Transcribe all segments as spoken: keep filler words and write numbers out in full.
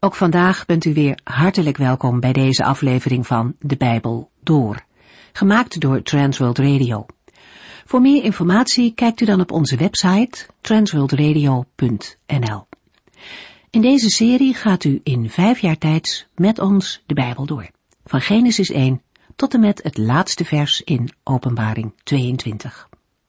Ook vandaag bent u weer hartelijk welkom bij deze aflevering van De Bijbel Door, gemaakt door Transworld Radio. Voor meer informatie kijkt u dan op onze website transworld radio punt n l. In deze serie gaat u in vijf jaar tijd met ons de Bijbel door, van Genesis één tot en met het laatste vers in Openbaring tweeëntwintig.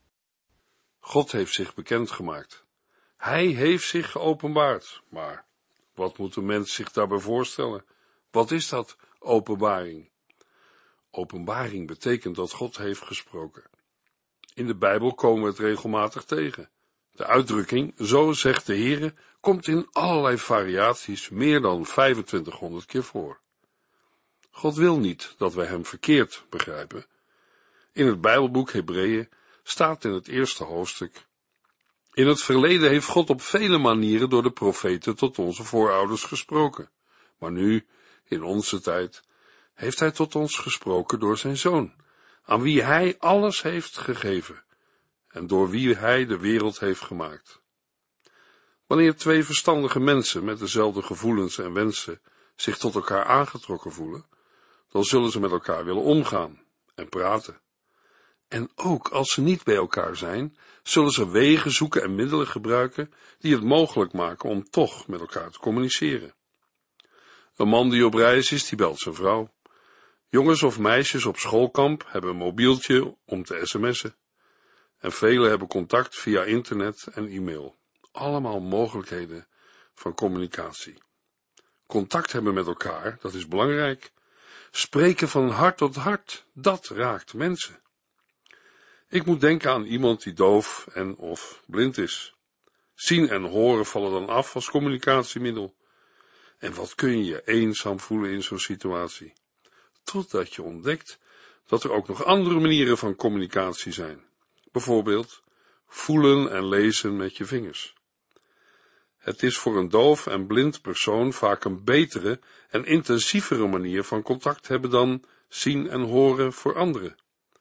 God heeft zich bekendgemaakt. Hij heeft zich geopenbaard, maar wat moet een mens zich daarbij voorstellen? Wat is dat, openbaring? Openbaring betekent dat God heeft gesproken. In de Bijbel komen we het regelmatig tegen. De uitdrukking, zo zegt de Heere, komt in allerlei variaties meer dan vijfentwintighonderd keer voor. God wil niet dat wij hem verkeerd begrijpen. In het Bijbelboek Hebreeën staat in het eerste hoofdstuk: in het verleden heeft God op vele manieren door de profeten tot onze voorouders gesproken. Maar nu, in onze tijd, heeft hij tot ons gesproken door zijn Zoon, aan wie hij alles heeft gegeven en door wie hij de wereld heeft gemaakt. Wanneer twee verstandige mensen met dezelfde gevoelens en wensen zich tot elkaar aangetrokken voelen, dan zullen ze met elkaar willen omgaan en praten. En ook als ze niet bij elkaar zijn, zullen ze wegen zoeken en middelen gebruiken die het mogelijk maken om toch met elkaar te communiceren. Een man die op reis is, die belt zijn vrouw. Jongens of meisjes op schoolkamp hebben een mobieltje om te sms'en. En velen hebben contact via internet en e-mail. Allemaal mogelijkheden van communicatie. Contact hebben met elkaar, dat is belangrijk. Spreken van hart tot hart, dat raakt mensen. Ik moet denken aan iemand die doof en of blind is. Zien en horen vallen dan af als communicatiemiddel. En wat kun je je eenzaam voelen in zo'n situatie? Totdat je ontdekt dat er ook nog andere manieren van communicatie zijn. Bijvoorbeeld voelen en lezen met je vingers. Het is voor een doof en blind persoon vaak een betere en intensievere manier van contact hebben dan zien en horen voor anderen.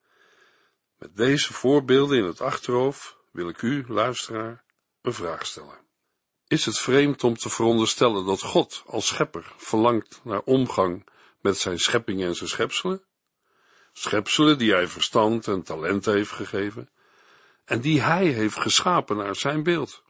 Met deze voorbeelden in het achterhoofd wil ik u, luisteraar, een vraag stellen. Is het vreemd om te veronderstellen dat God als schepper verlangt naar omgang met zijn schepping en zijn schepselen? Schepselen die hij verstand en talent heeft gegeven en die hij heeft geschapen naar zijn beeld.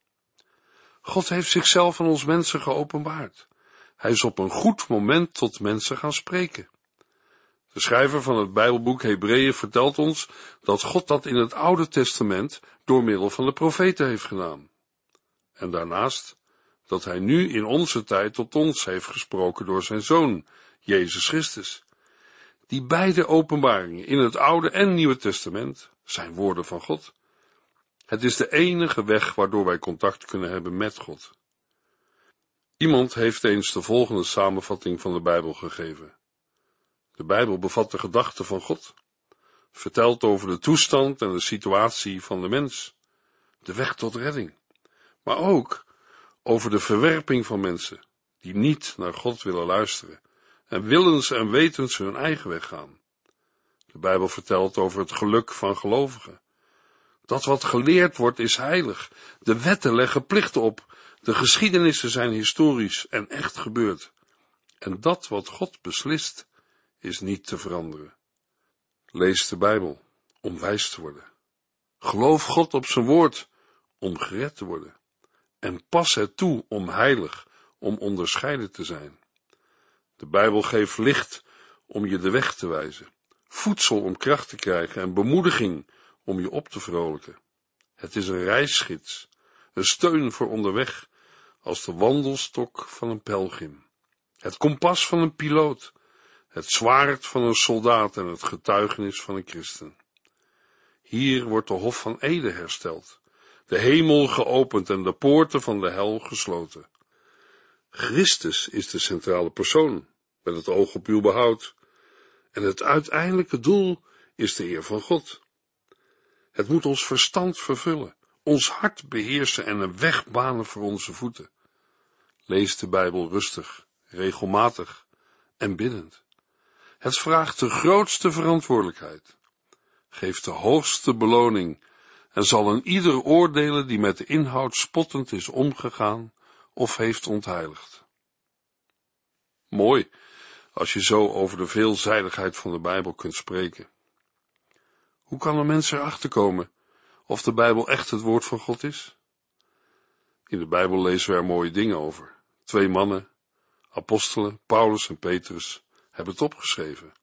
God heeft zichzelf aan ons mensen geopenbaard. Hij is op een goed moment tot mensen gaan spreken. De schrijver van het Bijbelboek Hebreeën vertelt ons dat God dat in het Oude Testament door middel van de profeten heeft gedaan. En daarnaast dat hij nu in onze tijd tot ons heeft gesproken door zijn Zoon, Jezus Christus. Die beide openbaringen in het Oude en Nieuwe Testament zijn woorden van God. Het is de enige weg waardoor wij contact kunnen hebben met God. Iemand heeft eens de volgende samenvatting van de Bijbel gegeven. De Bijbel bevat de gedachten van God, vertelt over de toestand en de situatie van de mens, de weg tot redding, maar ook over de verwerping van mensen die niet naar God willen luisteren en willens en wetens hun eigen weg gaan. De Bijbel vertelt over het geluk van gelovigen. Dat wat geleerd wordt is heilig, de wetten leggen plichten op, de geschiedenissen zijn historisch en echt gebeurd. En dat wat God beslist is niet te veranderen. Lees de Bijbel om wijs te worden. Geloof God op zijn woord om gered te worden. En pas het toe om heilig, om onderscheiden te zijn. De Bijbel geeft licht om je de weg te wijzen, voedsel om kracht te krijgen en bemoediging om je op te vrolijken. Het is een reisgids, een steun voor onderweg, als de wandelstok van een pelgrim, het kompas van een piloot, het zwaard van een soldaat en het getuigenis van een christen. Hier wordt de Hof van Eden hersteld, de hemel geopend en de poorten van de hel gesloten. Christus is de centrale persoon, met het oog op uw behoud, en het uiteindelijke doel is de eer van God. Het moet ons verstand vervullen, ons hart beheersen en een weg banen voor onze voeten. Lees de Bijbel rustig, regelmatig en biddend. Het vraagt de grootste verantwoordelijkheid, geeft de hoogste beloning en zal een ieder oordelen die met de inhoud spottend is omgegaan of heeft ontheiligd. Mooi, als je zo over de veelzijdigheid van de Bijbel kunt spreken. Hoe kan een mens erachter komen of de Bijbel echt het woord van God is? In de Bijbel lezen we er mooie dingen over. Twee mannen, apostelen, Paulus en Petrus, hebben het opgeschreven.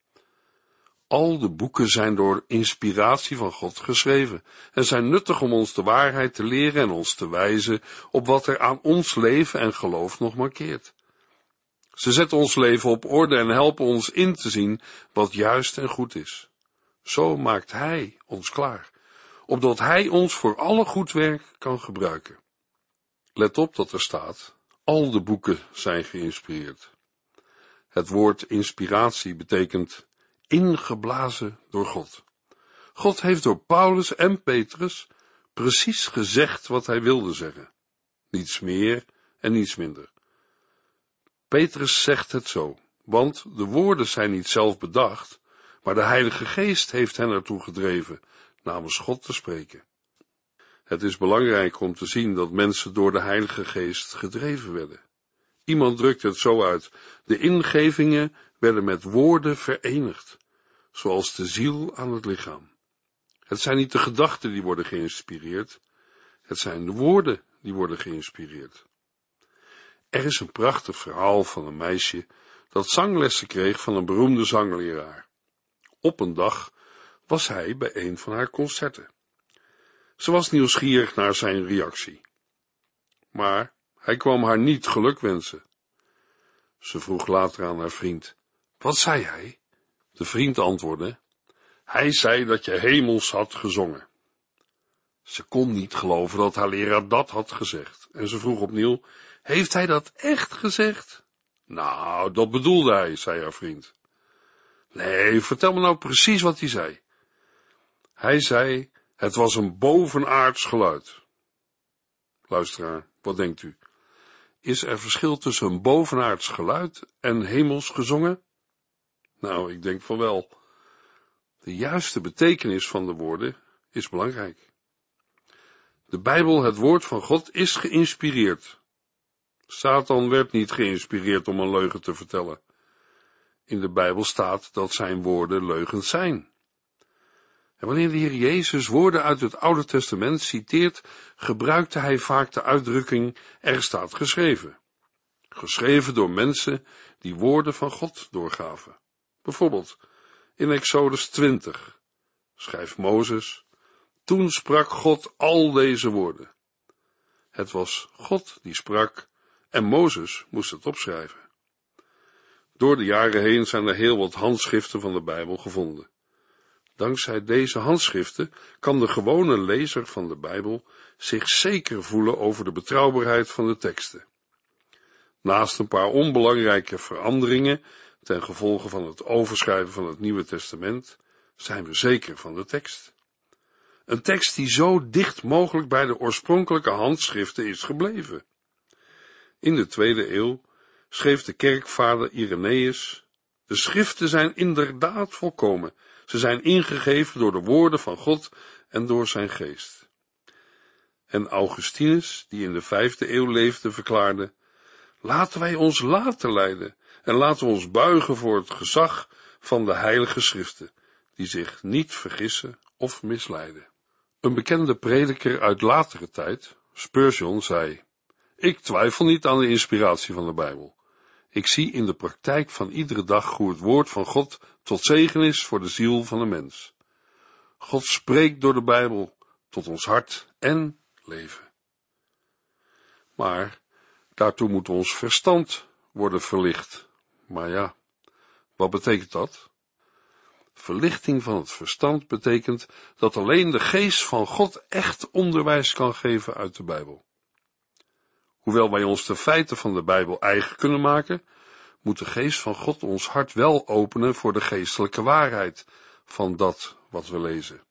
Al de boeken zijn door inspiratie van God geschreven en zijn nuttig om ons de waarheid te leren en ons te wijzen op wat er aan ons leven en geloof nog mankeert. Ze zetten ons leven op orde en helpen ons in te zien wat juist en goed is. Zo maakt Hij ons klaar, opdat Hij ons voor alle goed werk kan gebruiken. Let op dat er staat, al de boeken zijn geïnspireerd. Het woord inspiratie betekent ingeblazen door God. God heeft door Paulus en Petrus precies gezegd wat hij wilde zeggen. Niets meer en niets minder. Petrus zegt het zo, want de woorden zijn niet zelf bedacht, maar de Heilige Geest heeft hen ertoe gedreven namens God te spreken. Het is belangrijk om te zien dat mensen door de Heilige Geest gedreven werden. Iemand drukt het zo uit, de ingevingen werden met woorden verenigd, zoals de ziel aan het lichaam. Het zijn niet de gedachten die worden geïnspireerd, het zijn de woorden die worden geïnspireerd. Er is een prachtig verhaal van een meisje dat zanglessen kreeg van een beroemde zangleraar. Op een dag was hij bij een van haar concerten. Ze was nieuwsgierig naar zijn reactie. Maar hij kwam haar niet geluk wensen. Ze vroeg later aan haar vriend, wat zei hij? De vriend antwoordde, hij zei dat je hemels had gezongen. Ze kon niet geloven dat haar leraar dat had gezegd en ze vroeg opnieuw, heeft hij dat echt gezegd? Nou, dat bedoelde hij, zei haar vriend. Nee, vertel me nou precies wat hij zei. Hij zei, het was een bovenaards geluid. Luisteraar, wat denkt u? Is er verschil tussen een bovenaards geluid en hemels gezongen? Nou, ik denk van wel. De juiste betekenis van de woorden is belangrijk. De Bijbel, het woord van God, is geïnspireerd. Satan werd niet geïnspireerd om een leugen te vertellen. In de Bijbel staat dat zijn woorden leugens zijn. En wanneer de Heer Jezus woorden uit het Oude Testament citeert, gebruikte hij vaak de uitdrukking, er staat geschreven. Geschreven door mensen die woorden van God doorgaven. Bijvoorbeeld, in Exodus twintig schrijft Mozes, toen sprak God al deze woorden. Het was God die sprak en Mozes moest het opschrijven. Door de jaren heen zijn er heel wat handschriften van de Bijbel gevonden. Dankzij deze handschriften kan de gewone lezer van de Bijbel zich zeker voelen over de betrouwbaarheid van de teksten. Naast een paar onbelangrijke veranderingen ten gevolge van het overschrijven van het Nieuwe Testament, zijn we zeker van de tekst. Een tekst die zo dicht mogelijk bij de oorspronkelijke handschriften is gebleven. In de tweede eeuw schreef de kerkvader Irenaeus, de schriften zijn inderdaad volkomen, ze zijn ingegeven door de woorden van God en door zijn geest. En Augustinus, die in de vijfde eeuw leefde, verklaarde, laten wij ons laten leiden en laten we ons buigen voor het gezag van de heilige schriften, die zich niet vergissen of misleiden. Een bekende prediker uit latere tijd, Spurgeon, zei, ik twijfel niet aan de inspiratie van de Bijbel. Ik zie in de praktijk van iedere dag hoe het woord van God tot zegen is voor de ziel van de mens. God spreekt door de Bijbel tot ons hart en leven. Maar daartoe moet ons verstand worden verlicht. Maar ja, wat betekent dat? Verlichting van het verstand betekent dat alleen de geest van God echt onderwijs kan geven uit de Bijbel. Hoewel wij ons de feiten van de Bijbel eigen kunnen maken, moet de geest van God ons hart wel openen voor de geestelijke waarheid van dat wat we lezen.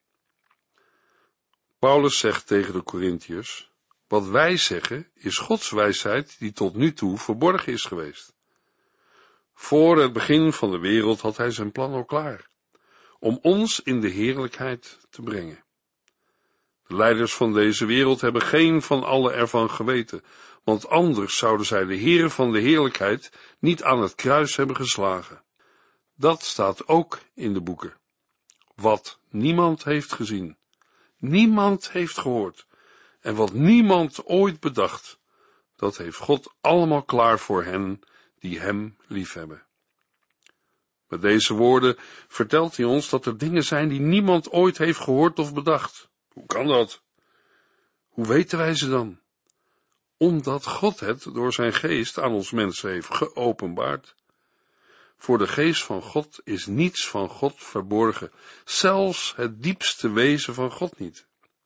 Paulus zegt tegen de Korintiërs, wat wij zeggen is Gods wijsheid die tot nu toe verborgen is geweest. Voor het begin van de wereld had hij zijn plan al klaar, om ons in de heerlijkheid te brengen. De leiders van deze wereld hebben geen van allen ervan geweten, want anders zouden zij de Heer van de heerlijkheid niet aan het kruis hebben geslagen. Dat staat ook in de boeken. Wat niemand heeft gezien, niemand heeft gehoord, en wat niemand ooit bedacht, dat heeft God allemaal klaar voor hen die hem liefhebben. Met deze woorden vertelt hij ons dat er dingen zijn die niemand ooit heeft gehoord of bedacht. Hoe kan dat? Hoe weten wij ze dan? Omdat God het door zijn geest aan ons mensen heeft geopenbaard. Voor de geest van God is niets van God verborgen, zelfs het diepste wezen van God niet.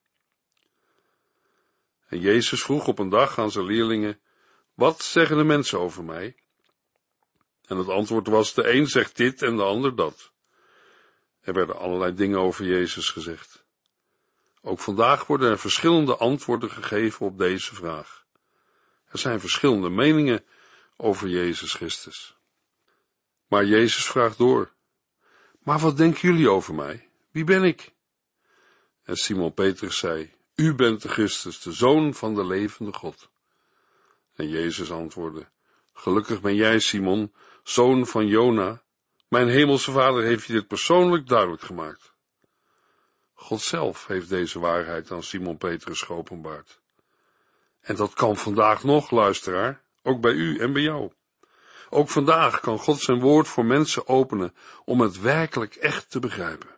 En Jezus vroeg op een dag aan zijn leerlingen: wat zeggen de mensen over mij? En het antwoord was: de een zegt dit en de ander dat. Er werden allerlei dingen over Jezus gezegd. Ook vandaag worden er verschillende antwoorden gegeven op deze vraag. Er zijn verschillende meningen over Jezus Christus. Maar Jezus vraagt door: maar wat denken jullie over mij? Wie ben ik? En Simon Petrus zei: u bent de Christus, de Zoon van de levende God. En Jezus antwoordde: gelukkig ben jij, Simon, zoon van Jona. Mijn hemelse Vader heeft je dit persoonlijk duidelijk gemaakt. God zelf heeft deze waarheid aan Simon Petrus geopenbaard. En dat kan vandaag nog, luisteraar, ook bij u en bij jou. Ook vandaag kan God zijn woord voor mensen openen om het werkelijk echt te begrijpen.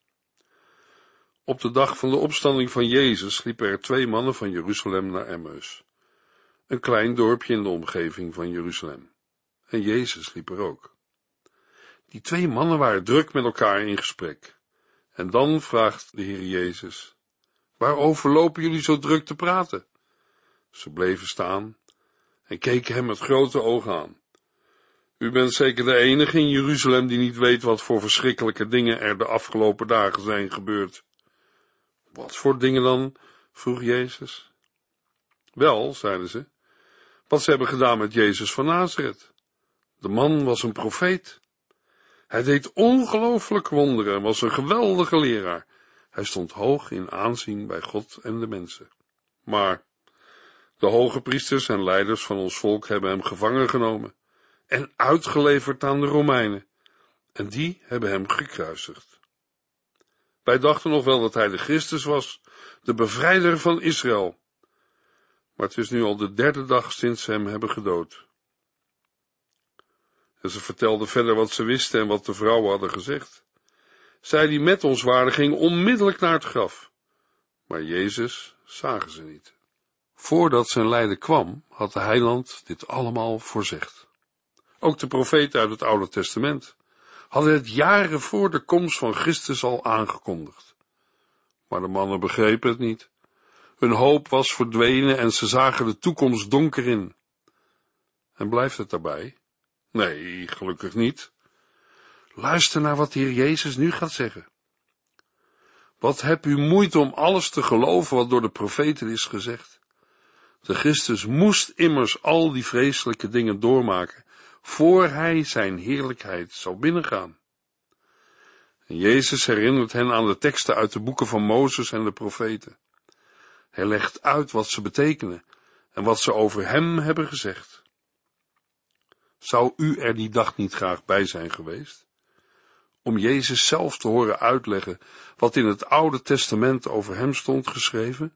Op de dag van de opstanding van Jezus liepen er twee mannen van Jeruzalem naar Emmaus, een klein dorpje in de omgeving van Jeruzalem. En Jezus liep er ook. Die twee mannen waren druk met elkaar in gesprek. En dan vraagt de Heer Jezus: waarover lopen jullie zo druk te praten? Ze bleven staan en keken hem met grote ogen aan. U bent zeker de enige in Jeruzalem die niet weet wat voor verschrikkelijke dingen er de afgelopen dagen zijn gebeurd. Wat voor dingen dan? Vroeg Jezus. Wel, zeiden ze, wat ze hebben gedaan met Jezus van Nazareth. De man was een profeet. Hij deed ongelooflijke wonderen en was een geweldige leraar. Hij stond hoog in aanzien bij God en de mensen. Maar de hoge priesters en leiders van ons volk hebben hem gevangen genomen en uitgeleverd aan de Romeinen. En die hebben hem gekruisigd. Wij dachten nog wel dat hij de Christus was, de bevrijder van Israël. Maar het is nu al de derde dag sinds ze hem hebben gedood. En ze vertelden verder wat ze wisten en wat de vrouwen hadden gezegd. Zij die met ons waren, gingen onmiddellijk naar het graf. Maar Jezus zagen ze niet. Voordat zijn lijden kwam, had de heiland dit allemaal voorzegd. Ook de profeten uit het Oude Testament hadden het jaren voor de komst van Christus al aangekondigd. Maar de mannen begrepen het niet. Hun hoop was verdwenen en ze zagen de toekomst donker in. En blijft het daarbij? Nee, gelukkig niet. Luister naar wat de Heer Jezus nu gaat zeggen. Wat hebt u moeite om alles te geloven wat door de profeten is gezegd? De Christus moest immers al die vreselijke dingen doormaken, voor hij zijn heerlijkheid zou binnengaan. En Jezus herinnert hen aan de teksten uit de boeken van Mozes en de profeten. Hij legt uit wat ze betekenen en wat ze over hem hebben gezegd. Zou u er die dag niet graag bij zijn geweest? Om Jezus zelf te horen uitleggen wat in het Oude Testament over hem stond geschreven?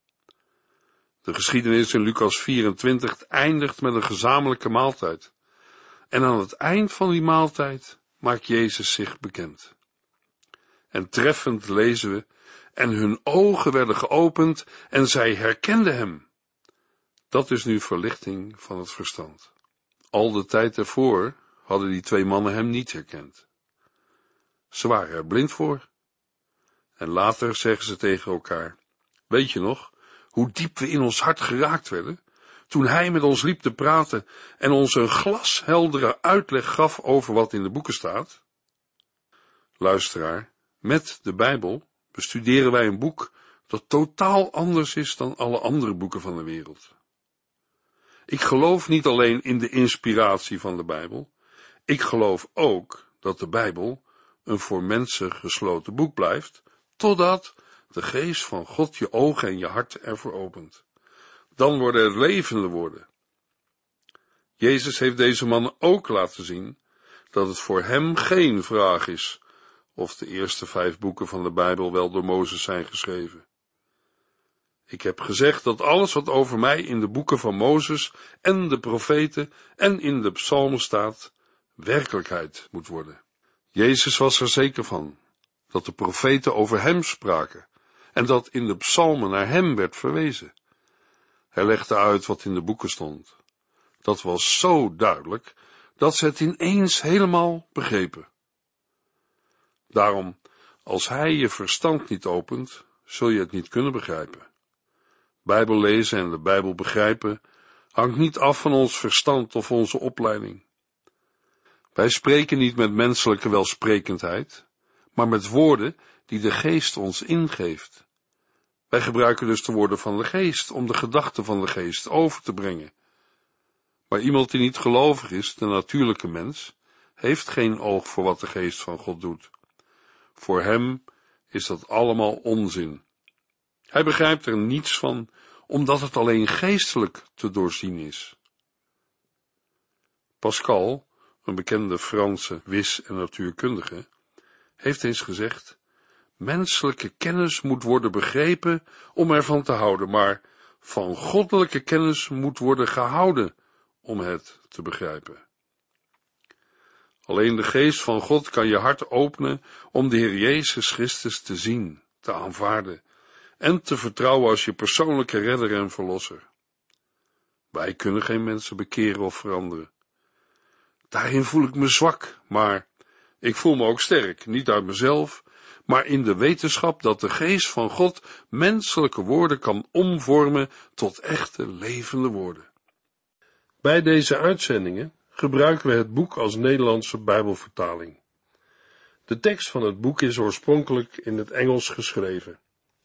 De geschiedenis in Lucas vierentwintig eindigt met een gezamenlijke maaltijd. En aan het eind van die maaltijd maakt Jezus zich bekend. En treffend lezen we: en hun ogen werden geopend en zij herkenden hem. Dat is nu verlichting van het verstand. Al de tijd ervoor hadden die twee mannen hem niet herkend. Ze waren er blind voor. En later zeggen ze tegen elkaar: weet je nog hoe diep we in ons hart geraakt werden, toen hij met ons liep te praten en ons een glasheldere uitleg gaf over wat in de boeken staat? Luisteraar, met de Bijbel bestuderen wij een boek dat totaal anders is dan alle andere boeken van de wereld. Ik geloof niet alleen in de inspiratie van de Bijbel, ik geloof ook dat de Bijbel een voor mensen gesloten boek blijft, totdat de geest van God je ogen en je hart ervoor opent. Dan worden het levende woorden. Jezus heeft deze mannen ook laten zien dat het voor hem geen vraag is of de eerste vijf boeken van de Bijbel wel door Mozes zijn geschreven. Ik heb gezegd dat alles wat over mij in de boeken van Mozes en de profeten en in de psalmen staat, werkelijkheid moet worden. Jezus was er zeker van dat de profeten over hem spraken en dat in de psalmen naar hem werd verwezen. Hij legde uit wat in de boeken stond. Dat was zo duidelijk dat ze het ineens helemaal begrepen. Daarom, als hij je verstand niet opent, zul je het niet kunnen begrijpen. Bijbel lezen en de Bijbel begrijpen hangt niet af van ons verstand of onze opleiding. Wij spreken niet met menselijke welsprekendheid, maar met woorden die de Geest ons ingeeft. Wij gebruiken dus de woorden van de Geest om de gedachten van de Geest over te brengen. Maar iemand die niet gelovig is, de natuurlijke mens, heeft geen oog voor wat de Geest van God doet. Voor hem is dat allemaal onzin. Hij begrijpt er niets van, omdat het alleen geestelijk te doorzien is. Pascal, een bekende Franse wis- en natuurkundige, heeft eens gezegd: menselijke kennis moet worden begrepen om ervan te houden, maar van goddelijke kennis moet worden gehouden om het te begrijpen. Alleen de geest van God kan je hart openen om de Heer Jezus Christus te zien, te aanvaarden en te vertrouwen als je persoonlijke redder en verlosser. Wij kunnen geen mensen bekeren of veranderen. Daarin voel ik me zwak, maar ik voel me ook sterk, niet uit mezelf, maar in de wetenschap dat de geest van God menselijke woorden kan omvormen tot echte levende woorden. Bij deze uitzendingen gebruiken we het boek als Nederlandse Bijbelvertaling. De tekst van het boek is oorspronkelijk in het Engels geschreven.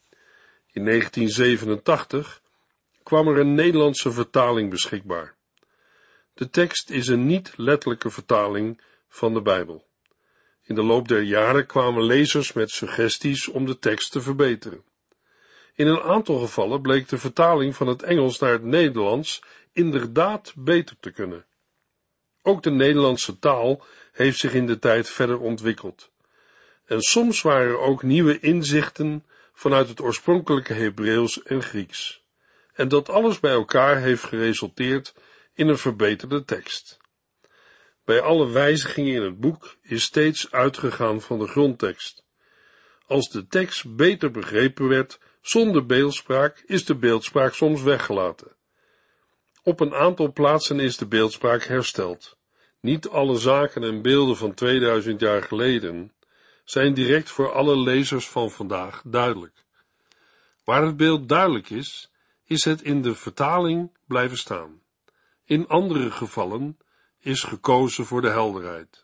In negentien zevenentachtig kwam er een Nederlandse vertaling beschikbaar. De tekst is een niet-letterlijke vertaling van de Bijbel. In de loop der jaren kwamen lezers met suggesties om de tekst te verbeteren. In een aantal gevallen bleek de vertaling van het Engels naar het Nederlands inderdaad beter te kunnen. Ook de Nederlandse taal heeft zich in de tijd verder ontwikkeld. En soms waren er ook nieuwe inzichten vanuit het oorspronkelijke Hebreeuws en Grieks. En dat alles bij elkaar heeft geresulteerd in een verbeterde tekst. Bij alle wijzigingen in het boek is steeds uitgegaan van de grondtekst. Als de tekst beter begrepen werd zonder beeldspraak, is de beeldspraak soms weggelaten. Op een aantal plaatsen is de beeldspraak hersteld. Niet alle zaken en beelden van tweeduizend jaar geleden zijn direct voor alle lezers van vandaag duidelijk. Waar het beeld duidelijk is, is het in de vertaling blijven staan. In andere gevallen is gekozen voor de helderheid.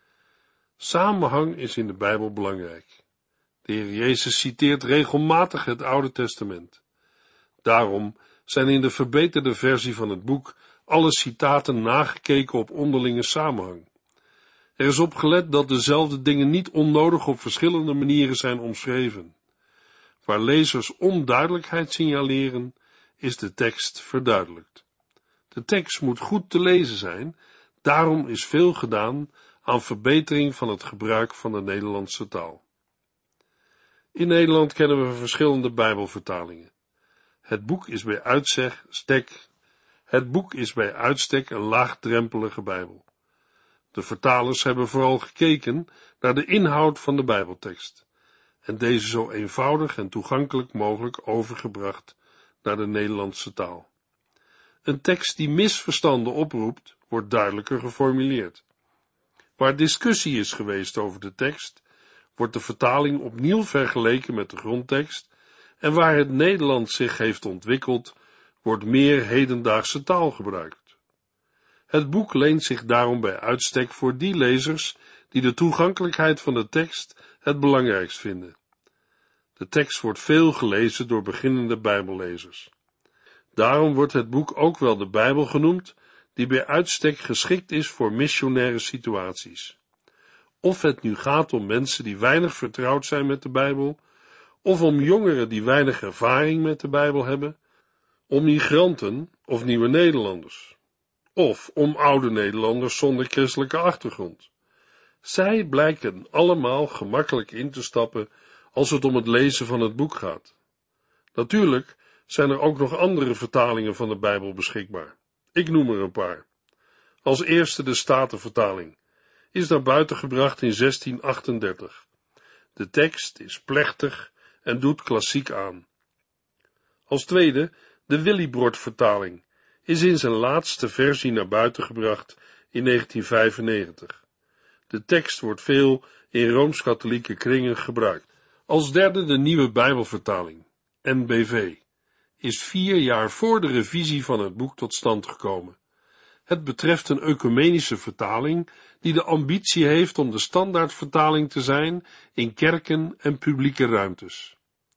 Samenhang is in de Bijbel belangrijk. De Heer Jezus citeert regelmatig het Oude Testament. Daarom zijn in de verbeterde versie van het boek alle citaten nagekeken op onderlinge samenhang. Er is op gelet dat dezelfde dingen niet onnodig op verschillende manieren zijn omschreven. Waar lezers onduidelijkheid signaleren, is de tekst verduidelijkt. De tekst moet goed te lezen zijn, daarom is veel gedaan aan verbetering van het gebruik van de Nederlandse taal. In Nederland kennen we verschillende Bijbelvertalingen. Het boek is bij uitstek, het boek is bij uitstek een laagdrempelige Bijbel. De vertalers hebben vooral gekeken naar de inhoud van de Bijbeltekst en deze zo eenvoudig en toegankelijk mogelijk overgebracht naar de Nederlandse taal. Een tekst die misverstanden oproept, wordt duidelijker geformuleerd. Waar discussie is geweest over de tekst, wordt de vertaling opnieuw vergeleken met de grondtekst, en waar het Nederlands zich heeft ontwikkeld, wordt meer hedendaagse taal gebruikt. Het boek leent zich daarom bij uitstek voor die lezers die de toegankelijkheid van de tekst het belangrijkst vinden. De tekst wordt veel gelezen door beginnende Bijbellezers. Daarom wordt het boek ook wel de Bijbel genoemd, die bij uitstek geschikt is voor missionaire situaties. Of het nu gaat om mensen die weinig vertrouwd zijn met de Bijbel, of om jongeren die weinig ervaring met de Bijbel hebben, om migranten of nieuwe Nederlanders, of om oude Nederlanders zonder christelijke achtergrond. Zij blijken allemaal gemakkelijk in te stappen als het om het lezen van het boek gaat. Natuurlijk zijn er ook nog andere vertalingen van de Bijbel beschikbaar. Ik noem er een paar. Als eerste de Statenvertaling, is naar buiten gebracht in zestien achtendertig. De tekst is plechtig en doet klassiek aan. Als tweede de Willibrord-vertaling, is in zijn laatste versie naar buiten gebracht in negentien vijfennegentig. De tekst wordt veel in Rooms-Katholieke kringen gebruikt. Als derde de Nieuwe Bijbelvertaling, N B V, is vier jaar voor de revisie van het boek tot stand gekomen. Het betreft een ecumenische vertaling die de ambitie heeft om de standaardvertaling te zijn in kerken en publieke ruimtes.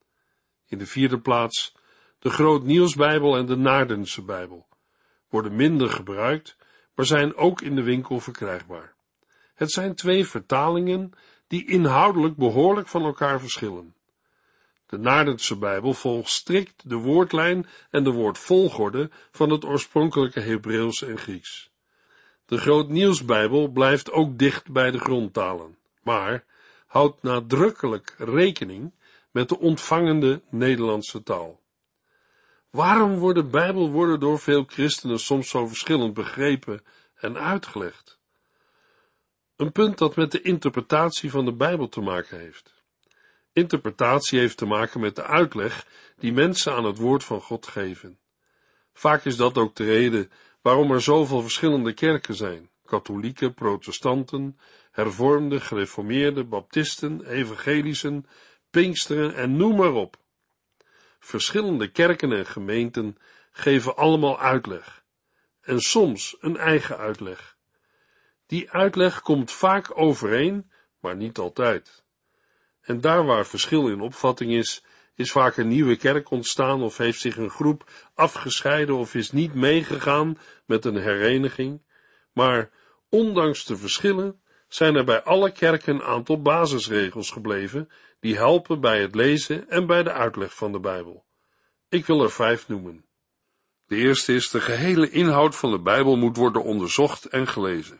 In de vierde plaats de Groot Nieuwsbijbel en de Naardense Bijbel, worden minder gebruikt, maar zijn ook in de winkel verkrijgbaar. Het zijn twee vertalingen die inhoudelijk behoorlijk van elkaar verschillen. De Naardense Bijbel volgt strikt de woordlijn en de woordvolgorde van het oorspronkelijke Hebreeuws en Grieks. De Groot Nieuwsbijbel blijft ook dicht bij de grondtalen, maar houdt nadrukkelijk rekening met de ontvangende Nederlandse taal. Waarom worden Bijbelwoorden door veel christenen soms zo verschillend begrepen en uitgelegd? Een punt dat met de interpretatie van de Bijbel te maken heeft. Interpretatie heeft te maken met de uitleg die mensen aan het woord van God geven. Vaak is dat ook de reden waarom er zoveel verschillende kerken zijn: katholieken, protestanten, hervormden, gereformeerden, baptisten, evangelischen, pinksteren en noem maar op. Verschillende kerken en gemeenten geven allemaal uitleg, en soms een eigen uitleg. Die uitleg komt vaak overeen, maar niet altijd. En daar waar verschil in opvatting is, is vaak een nieuwe kerk ontstaan of heeft zich een groep afgescheiden of is niet meegegaan met een hereniging, maar ondanks de verschillen zijn er bij alle kerken een aantal basisregels gebleven die helpen bij het lezen en bij de uitleg van de Bijbel. Ik wil er vijf noemen. De eerste is: de gehele inhoud van de Bijbel moet worden onderzocht en gelezen.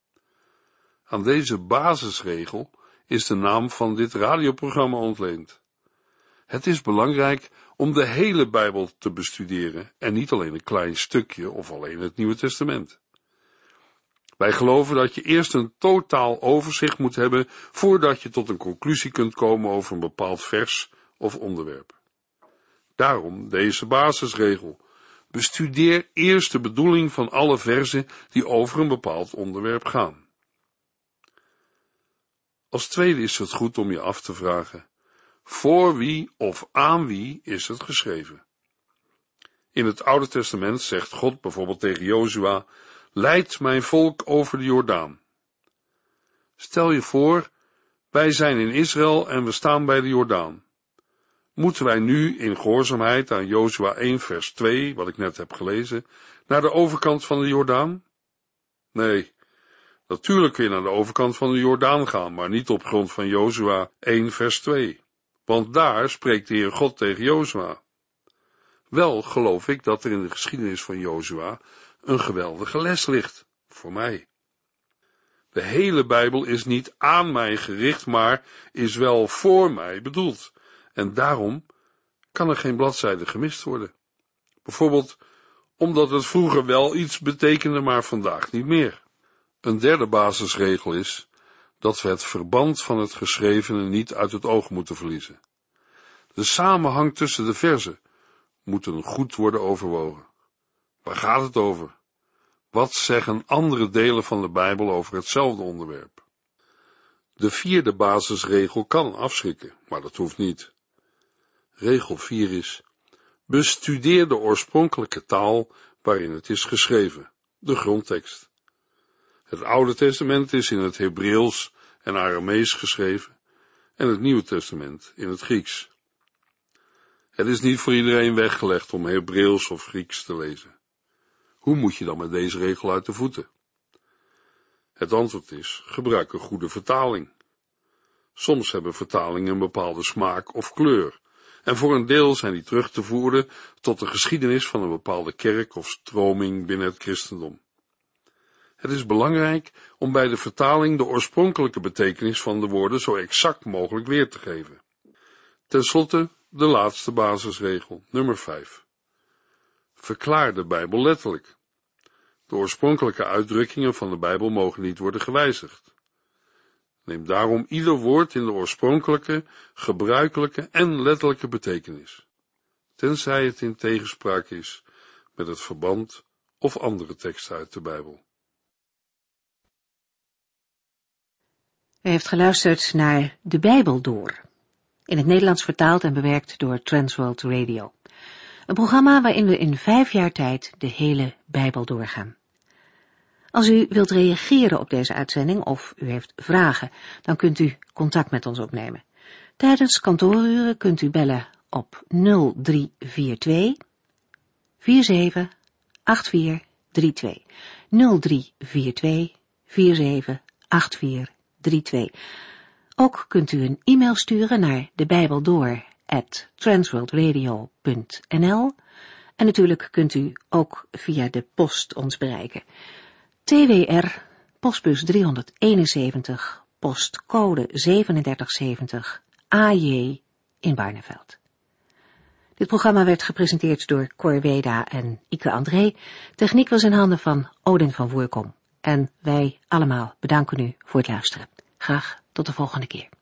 Aan deze basisregel is de naam van dit radioprogramma ontleend. Het is belangrijk om de hele Bijbel te bestuderen en niet alleen een klein stukje of alleen het Nieuwe Testament. Wij geloven dat je eerst een totaal overzicht moet hebben voordat je tot een conclusie kunt komen over een bepaald vers of onderwerp. Daarom deze basisregel: bestudeer eerst de bedoeling van alle verzen die over een bepaald onderwerp gaan. Als tweede is het goed om je af te vragen: voor wie of aan wie is het geschreven? In het Oude Testament zegt God bijvoorbeeld tegen Jozua: leid mijn volk over de Jordaan. Stel je voor, wij zijn in Israël en we staan bij de Jordaan. Moeten wij nu in gehoorzaamheid aan Jozua één vers twee, wat ik net heb gelezen, naar de overkant van de Jordaan? Nee, natuurlijk kun je naar de overkant van de Jordaan gaan, maar niet op grond van Jozua één vers twee. Want daar spreekt de Heer God tegen Jozua. Wel geloof ik dat er in de geschiedenis van Jozua een geweldige les ligt, voor mij. De hele Bijbel is niet aan mij gericht, maar is wel voor mij bedoeld. En daarom kan er geen bladzijde gemist worden. Bijvoorbeeld omdat het vroeger wel iets betekende, maar vandaag niet meer. Een derde basisregel is dat we het verband van het geschrevene niet uit het oog moeten verliezen. De samenhang tussen de verzen moet goed worden overwogen. Waar gaat het over? Wat zeggen andere delen van de Bijbel over hetzelfde onderwerp? De vierde basisregel kan afschrikken, maar dat hoeft niet. Regel vier is: bestudeer de oorspronkelijke taal waarin het is geschreven, de grondtekst. Het Oude Testament is in het Hebreeuws en Aramees geschreven en het Nieuwe Testament in het Grieks. Het is niet voor iedereen weggelegd om Hebreeuws of Grieks te lezen. Hoe moet je dan met deze regel uit de voeten? Het antwoord is: gebruik een goede vertaling. Soms hebben vertalingen een bepaalde smaak of kleur, en voor een deel zijn die terug te voeren tot de geschiedenis van een bepaalde kerk of stroming binnen het christendom. Het is belangrijk om bij de vertaling de oorspronkelijke betekenis van de woorden zo exact mogelijk weer te geven. Ten slotte de laatste basisregel, nummer vijf. Verklaar de Bijbel letterlijk. De oorspronkelijke uitdrukkingen van de Bijbel mogen niet worden gewijzigd. Neem daarom ieder woord in de oorspronkelijke, gebruikelijke en letterlijke betekenis, tenzij het in tegenspraak is met het verband of andere teksten uit de Bijbel. U heeft geluisterd naar De Bijbel Door, in het Nederlands vertaald en bewerkt door Transworld Radio. Een programma waarin we in vijf jaar tijd de hele Bijbel doorgaan. Als u wilt reageren op deze uitzending of u heeft vragen, dan kunt u contact met ons opnemen. Tijdens kantooruren kunt u bellen op nul drie vier twee, vier zeven acht vier drie twee. nul drie vier twee, vier zeven acht vier drie twee. Ook kunt u een e-mail sturen naar debijbeldoor at transworldradio punt n l en natuurlijk kunt u ook via de post ons bereiken. T W R, postbus driehonderdeenenzeventig, postcode zevenendertig zeventig, A J in Barneveld. Dit programma werd gepresenteerd door Cor Weda en Ike André. Techniek was in handen van Odin van Woerkom. En wij allemaal bedanken u voor het luisteren. Graag tot de volgende keer.